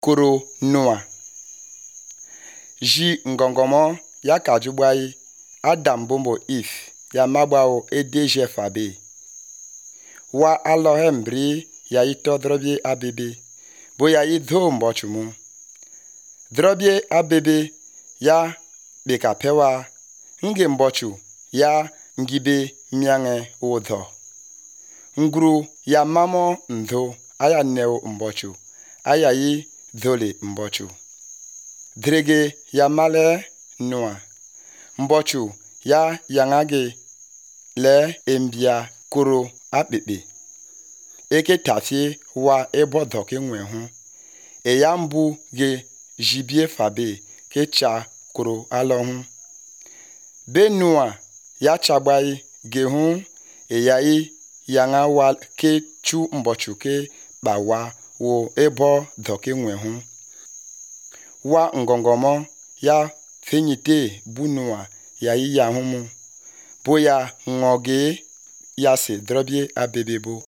koro Noa. Ji ngongomo ya kajugbai Adam bombo Eve ya magbao edeje fabe. Wa Alohem bri ya ito drobie abebe bo ya idho mbochumu. Drobie abebe ya bekapewa nge mbochu ya ngibe miange udho. Nguru ya mamo ndho aya neo mbochu aya yi dhole mbochu. Drege ya male Noa. Mbochu ya yangage le embia koro akpekpe. Eke tafie wa ebo ke nwe hu. Eya mbu ge jibie fabe ke cha koro alo hu. Be Noa ya chagbai ge hu eya yanga wa ke chu mbochu ke bawa wo ebo ke nwe hu. Wa ngongomo ya fenyite bu Noa ya yi ya humu. Bo ya ngoge ya se drobie abebebo.